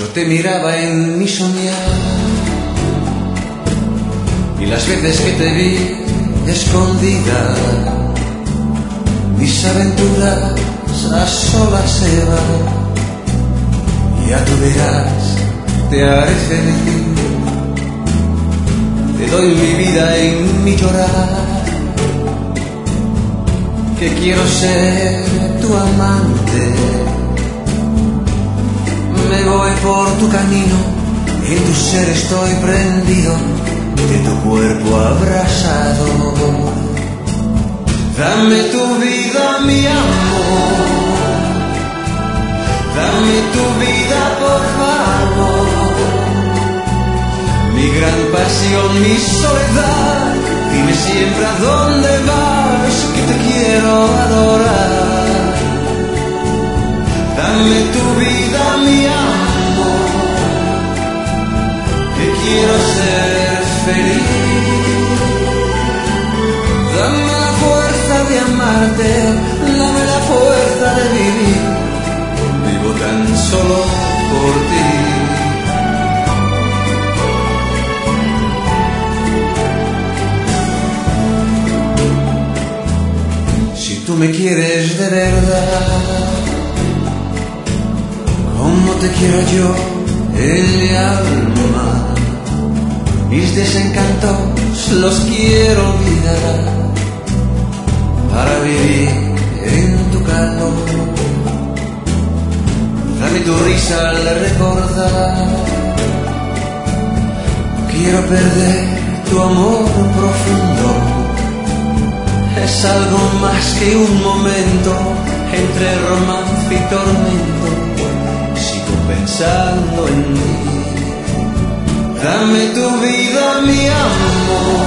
te miraba en mi soñar, y las veces que te vi escondida, mis aventuras a solas se van. Ya tú verás, te haré feliz, te doy mi vida en mi llorar, que quiero ser tu amante. Me voy por tu camino, en tu ser estoy prendido, de tu cuerpo abrazado. Dame tu vida, mi amor, dame tu vida, por favor. Mi gran pasión, mi soledad, dime siempre a dónde vas, que te quiero adorar. Dame tu vida, mi amor, que quiero ser feliz. Dame la fuerza de amarte, dame la fuerza de vivir. Vivo tan solo por ti. Si tú me quieres de verdad, como te quiero yo en mi alma, mis desencantos los quiero olvidar, para vivir en tu calor. Dame tu risa al recordar, quiero perder tu amor profundo. Es algo más que un momento entre romance y tormento. Sigo pensando en ti. Dame tu vida, mi amor,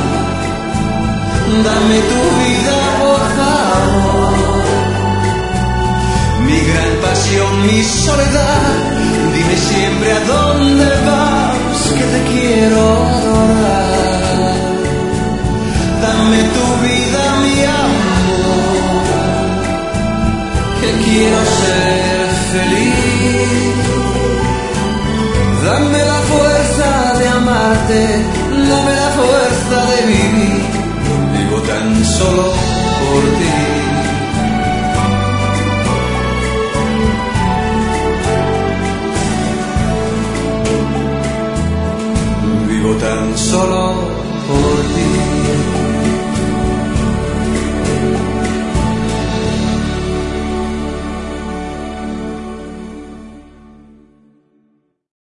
dame tu vida, por favor. Mi gran pasión, mi soledad, dime siempre a dónde vas, que te quiero adorar. Dame tu vida, mi amor, que quiero ser feliz. Dame la fuerza de amarte, dame la fuerza de vivir. Vivo tan solo por ti. Vivo tan solo